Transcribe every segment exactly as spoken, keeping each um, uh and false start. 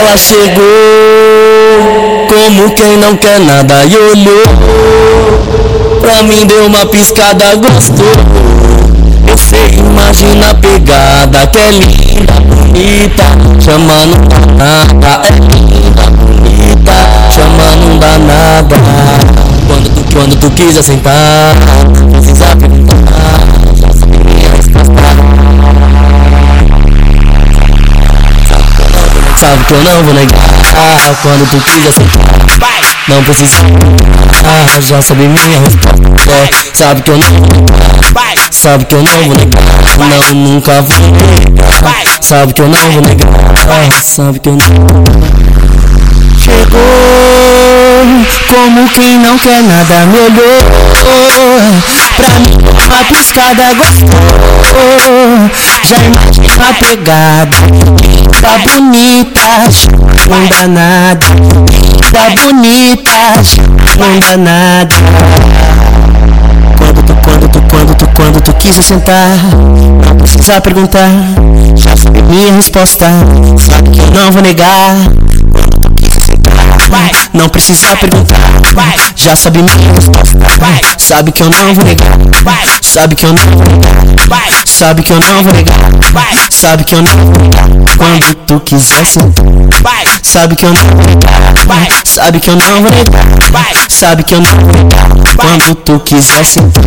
Ela chegou como quem não quer nada e olhou pra mim, deu uma piscada, gostou. Eu sei, imagina a pegada, que é linda, bonita, chama não dá nada. É linda, bonita, chama não dá nada. Quando tu, quando tu quiser sentar, não precisa perguntar, já sabe minha resposta. Sabe que eu não vou negar. Quando tu quiser sentar, não precisa ah, já sabe minha resposta. É, sabe que eu não vou negar. Sabe que eu não vou negar. Não, nunca vou negar. Sabe que eu não vou negar. Ah, sabe que eu não. Chegou como quem não quer nada, me olhou pra mim, uma piscada, gostou. Já imagina a pegada, tá bonita, não dá nada. Tá bonita, não dá nada. Quando tu, quando tu, quando tu, quando tu quiser sentar, não precisa perguntar, já sabe minha resposta. Sabe que eu não vou negar. Quando tu quiser sentar, não precisa perguntar, já sabe minha resposta. Sabe que eu não vou negar. Sabe que eu não vou negar. Sabe que eu não vou negar. Sabe que eu não vou negar. Quando tu quiser sentar, sabe que eu não vou negar. Sabe que eu não vou negar. Sabe que eu não vou negar. Quando tu quiser sentar.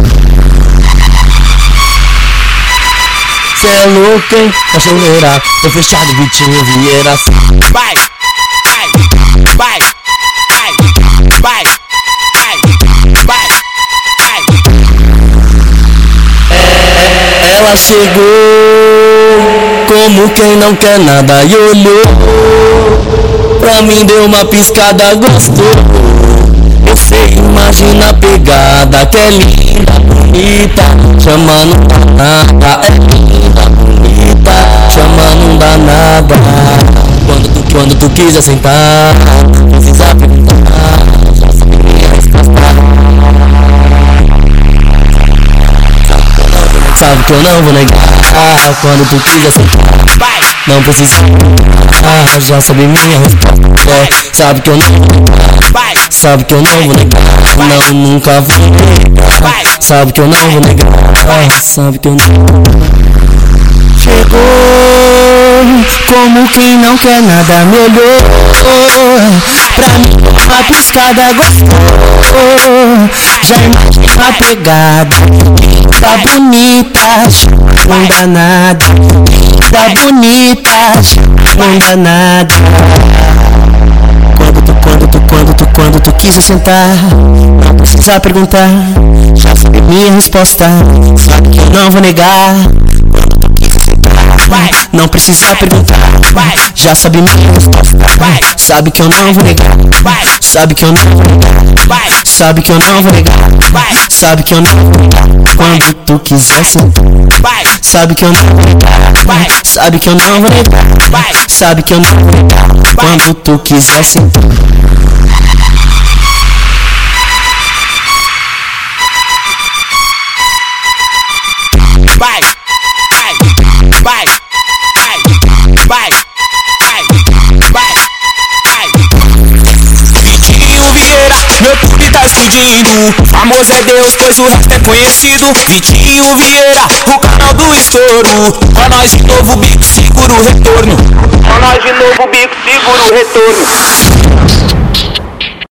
Cê é louco, hein? Pra chorar, tô fechado, Vitinho Vieira. Vai, vai, vai, vai, vai, vai, vai, vai. Ela chegou como quem não quer nada e olhou pra mim, deu uma piscada, gostou. Eu sei, imagina a pegada, que é linda, bonita, chama não dá nada. É linda, bonita, chama não dá nada. Quando tu, quando tu quiser sentar, não precisa perguntar, já sabe minha resposta. Sabe que eu não vou negar. Quando tu quiser sentar, não precisa ah, já sabe minha resposta. É, sabe que eu não vou negar. Sabe que eu não vou negar. Não, nunca vou negar. Sabe que eu não vou negar. Ah, sabe que eu não. Chegou como quem não quer nada, me olhou pra mim, uma piscada, gostou. Já imagina a pegada, tá bonita, não dá nada. Tá bonita, não dá nada. Quando tu, quando tu, quando tu, quando tu quiser sentar, não precisa perguntar, já sabe minha resposta. Sabe que eu não vou negar. Quando tu quiser sentar, não precisa perguntar, já sabe minha resposta. Sabe que eu não vou negar. Sabe que eu não vou negar. Sabe que eu não vou negar. Sabe que eu não vou negar. Quando tu quiser sentar, sabe que eu não vou negar. Sabe que eu não vou negar. Sabe que eu não vou negar. Quando tu quiser sentar. Vai, vai, vai, vai, vai, vai, vai, vai. Vitinho Vieira, meu clube tá explodindo. Famoso é Deus, pois o resto é conhecido. Vitinho Vieira, o canal do estouro. Com nós de novo, bico seguro o retorno. Com nós de novo, bico seguro o retorno.